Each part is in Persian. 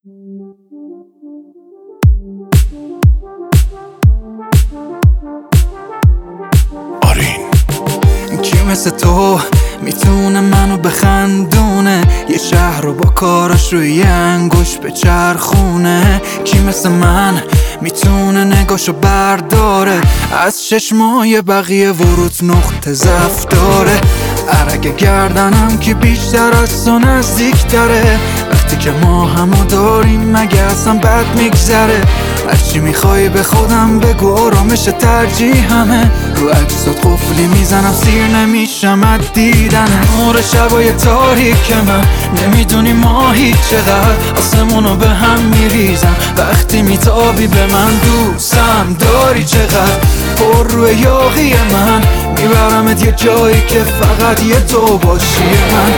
کی مثل تو میتونه منو بخندونه، یه شهر رو با کاراش روی انگوش به چرخونه؟ کی مثل من میتونه نگاشو برداره، از چشمای بقیه ورود نقطه ضعف داره؟ عرق گردنم که بیشتر از تو نزدیک تره، وقتی که ما همو داریم مگه اصلا بد میگذره؟ هرچی میخوای به خودم بگو، آرامش ترجیحمه، رو عکسات قفلی میزنم سیر نمیشم از دیدنه. نور شبای تاریک من نمیدونی ماهی چقدر آسمونو به هم میریزم، وقتی میتابی به من دوستم داری چقدر، پر روی یاغی من میبرمت یه جایی که فقط یه تو باشی من.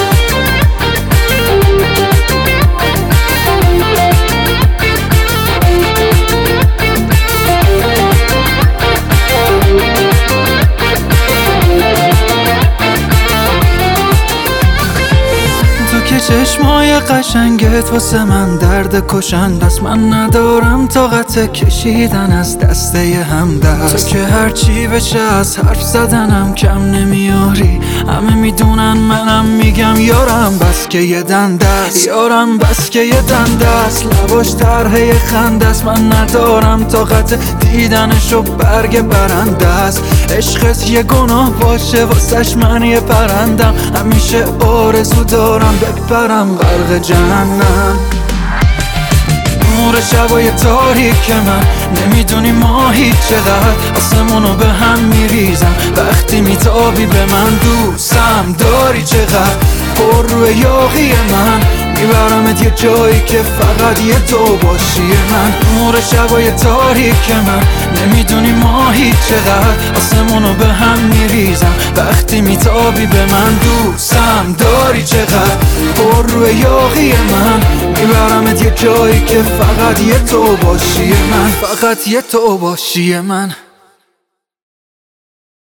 که چشمای قشنگت واسه من درد کشند است، من ندارم طاقت کشیدن از دسته همدست. تو که هرچی بشه از حرف زدنم کم نمیاری، همه میدونن منم میگم یارم بس که یه دنده است، یارم بس که یه دنده است، لباش طرح خنده است، من ندارم طاقت دیدنشو برگ برنده است. عشقت یه گناه باشه واسش من یه پرندم، همیشه آرزو دارم بپرم غرق جهنم. نور شبای تاریک من نمیدونی ماهی چقدر آسمونو به هم میریزم، وقتی میتابی به من دوستم داری چقدر، پر روی یاغی من میبرمت یه جایی که فقط یه تو باشی من. نور شبای تاریک من نمیدونی ماهی چقدر آسمونو به هم میریزم، وقتی میتابی به من دوستم داری چقدر، پر روی یاغی من میبرمت یه جایی که فقط یه تو باشی من، فقط یه تو باشی من.